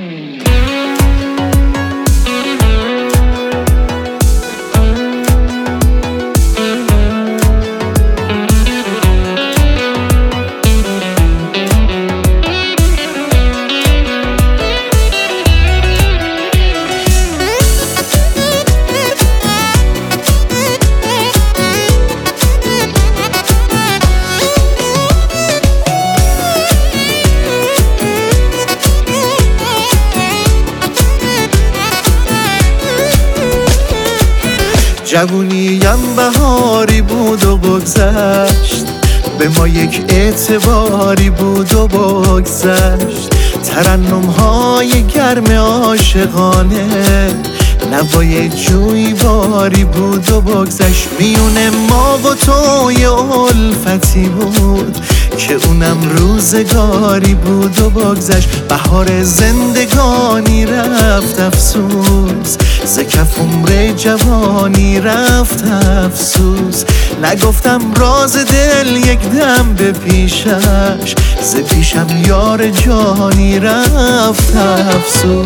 جوونیم بهاری بود و بگذشت، به ما یک اعتباری بود و بگذشت. ترنم‌های گرم عاشقانه، نوای جویباری بود و بگذشت. میون ما و تو یه الفتی بود که اونم روزگاری بود و بگذشت. بهار زندگانی رفت افسوس، ز کف عمر جوانی رفت افسوس. نگفتم راز دل یک دم به پیشش، ز پیشم یار جانی رفت افسوس.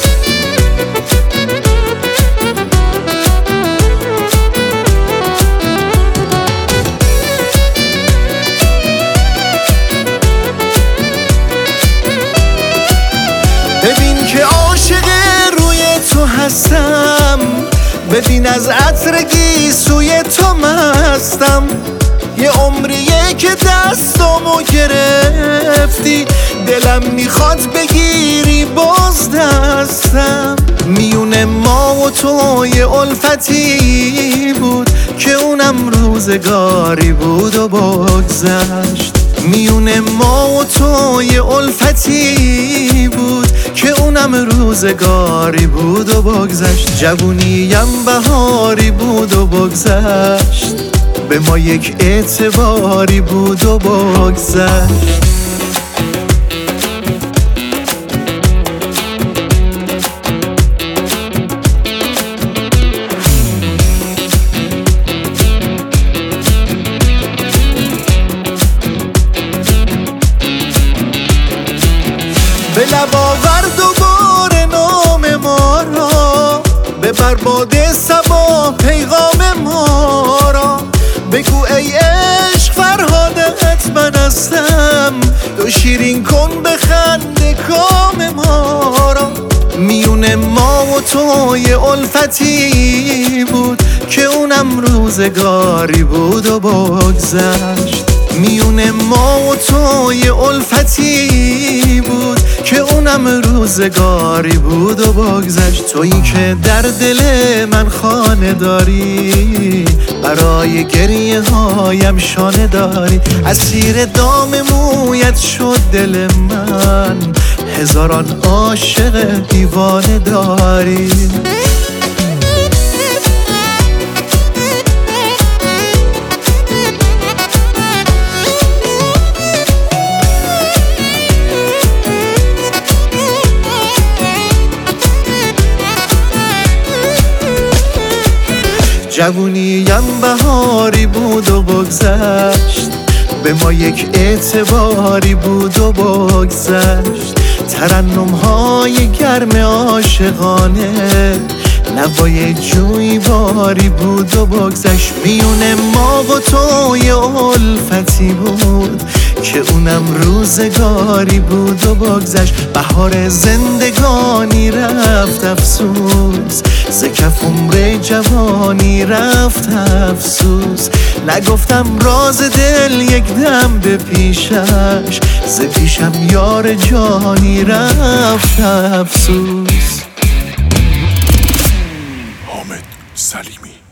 ببین که عاشق روی تو هستم، ببین از عطر گیسوی تو مستم. یه عمریه که دستامو گرفتی، دلم میخواد بگیری باز دستم. میون ما و تو یه الفتی بود که اونم روزگاری بود و بگذشت. میون ما و تو یه الفتی بود که اونم روزگاری بود و بگذشت. جوونیم بهاری بود و بگذشت، به ما یک اعتباری بود و بگذشت. به لب آور دوباره نام ما را، ببر باد صبا پیغام ما را. بگو ای عشق فرهادت من هستم، تو شیرین کن بخنده کام ما را. میون ما و تو یه الفتی بود که اونم روزگاری بود و بگذشت. میون ما و تو یه الفتی بود که اونم روزگاری بود و بگذشت. تویی که در دل من خانه داری، برای گریه هایم شانه داری. اسیر دام مویت شد دل من، هزاران عاشق دیوانه داری. جوونیم بهاری بود و بگذشت، به ما یک اعتباری بود و بگذشت. ترنم‌های گرم عاشقانه، نوای جویباری بود و بگذشت. میون ما و تو یه الفتی بود که اونم روزگاری بود و بگذشت. بهار زندگانی رفت افسوس، ز کف عمر جوانی رفت افسوس. نگفتم راز دل یک دم به پیشش، ز پیشم یار جانی رفت افسوس. حامد سلیمی.